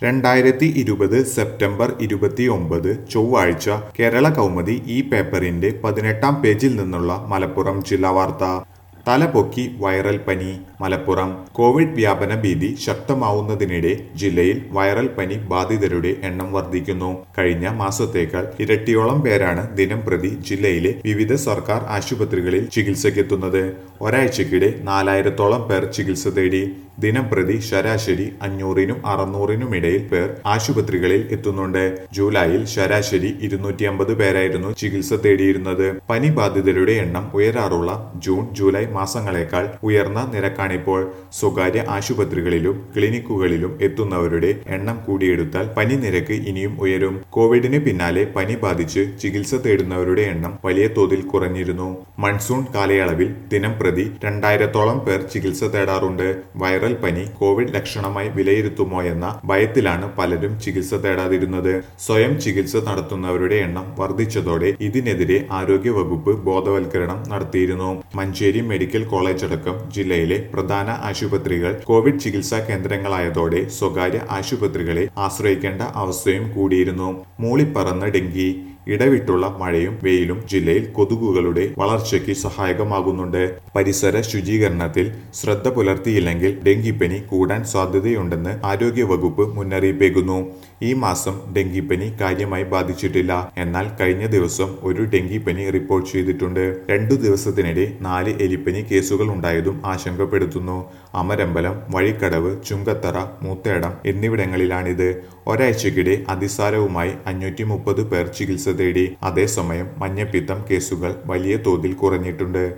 2020 September 29 ചൊവ്വാഴ്ച കേരള കൗമുദി ഈ പേപ്പറിന്റെ 18-ാം പേജിൽ നിന്നുള്ള മലപ്പുറം ജില്ലാ വാർത്ത. തലപൊക്കി വൈറൽ പനി. മലപ്പുറം. കോവിഡ് വ്യാപന ഭീതി ശക്തമാവുന്നതിനിടെ ജില്ലയിൽ വൈറൽ പനി ബാധിതരുടെ എണ്ണം വർദ്ധിക്കുന്നു. കഴിഞ്ഞ മാസത്തേക്കാൾ ഇരട്ടിയോളം പേരാണ് ദിനംപ്രതി ജില്ലയിലെ വിവിധ സർക്കാർ ആശുപത്രികളിൽ ചികിത്സയ്ക്കെത്തുന്നത്. ഒരാഴ്ചക്കിടെ 4000-ഓളം പേർ ചികിത്സ തേടി. ദിനംപ്രതി ശരാശരി 500-നും 600-നും ഇടയിൽ പേർ ആശുപത്രികളിൽ എത്തുന്നുണ്ട്. ജൂലൈയിൽ ശരാശരി 250 പേരായിരുന്നു ചികിത്സ തേടിയിരുന്നത്. പനി ബാധിതരുടെ എണ്ണം ഉയരാറുള്ള ജൂൺ ജൂലൈ മാസങ്ങളേക്കാൾ ഉയർന്ന നിരക്കാണിപ്പോൾ. സ്വകാര്യ ആശുപത്രികളിലും ക്ലിനിക്കുകളിലും എത്തുന്നവരുടെ എണ്ണം കൂടിയെടുത്താൽ പനി നിരക്ക് ഇനിയും ഉയരും. കോവിഡിന് പിന്നാലെ പനി ബാധിച്ച് ചികിത്സ തേടുന്നവരുടെ എണ്ണം വലിയ തോതിൽ കുറഞ്ഞിരുന്നു. മൺസൂൺ കാലയളവിൽ ദിനംപ്രതി 2000-ഓളം പേർ ചികിത്സ തേടാറുണ്ട്. വൈറൽ പനി കോവിഡ് ലക്ഷണമായി വിലയിരുത്തുമോയെന്ന ഭയത്തിലാണ് പലരും ചികിത്സ തേടാതിരുന്നത്. സ്വയം ചികിത്സ നടത്തുന്നവരുടെ എണ്ണം വർദ്ധിച്ചതോടെ ഇതിനെതിരെ ആരോഗ്യവകുപ്പ് ബോധവൽക്കരണം നടത്തിയിരുന്നു. മഞ്ചേരി മെഡിക്കൽ കോളേജ് അടക്കം ജില്ലയിലെ പ്രധാന ആശുപത്രികൾ കോവിഡ് ചികിത്സാ കേന്ദ്രങ്ങളായതോടെ സ്വകാര്യ ആശുപത്രികളെ ആശ്രയിക്കേണ്ട അവസ്ഥയും കൂടിയിരുന്നു. മൂളിപ്പറന്ന ഡെങ്കി. ഇടവിട്ടുള്ള മഴയും വെയിലും ജില്ലയിൽ കൊതുകുകളുടെ വളർച്ചയ്ക്ക് സഹായകമാകുന്നുണ്ട്. പരിസര ശുചീകരണത്തിൽ ശ്രദ്ധ പുലർത്തിയില്ലെങ്കിൽ ഡെങ്കിപ്പനി കൂടാൻ സാധ്യതയുണ്ടെന്ന് ആരോഗ്യവകുപ്പ് മുന്നറിയിപ്പേകുന്നു. ഈ മാസം ഡെങ്കിപ്പനി കാര്യമായി ബാധിച്ചിട്ടില്ല. എന്നാൽ കഴിഞ്ഞ ദിവസം ഒരു ഡെങ്കിപ്പനി റിപ്പോർട്ട് ചെയ്തിട്ടുണ്ട്. 2 ദിവസത്തിനിടെ 4 എലിപ്പനി കേസുകൾ ഉണ്ടായതും ആശങ്കപ്പെടുത്തുന്നു. അമരമ്പലം, വഴിക്കടവ്, ചുങ്കത്തറ, മൂത്തേടം എന്നിവിടങ്ങളിലാണിത്. ഒരാഴ്ചക്കിടെ അതിസാരവുമായി 530 പേർ ചികിത്സ തേടി. അതേസമയം മഞ്ഞപ്പിത്തം കേസുകൾ വലിയ തോതിൽ കുറഞ്ഞിട്ടുണ്ട്.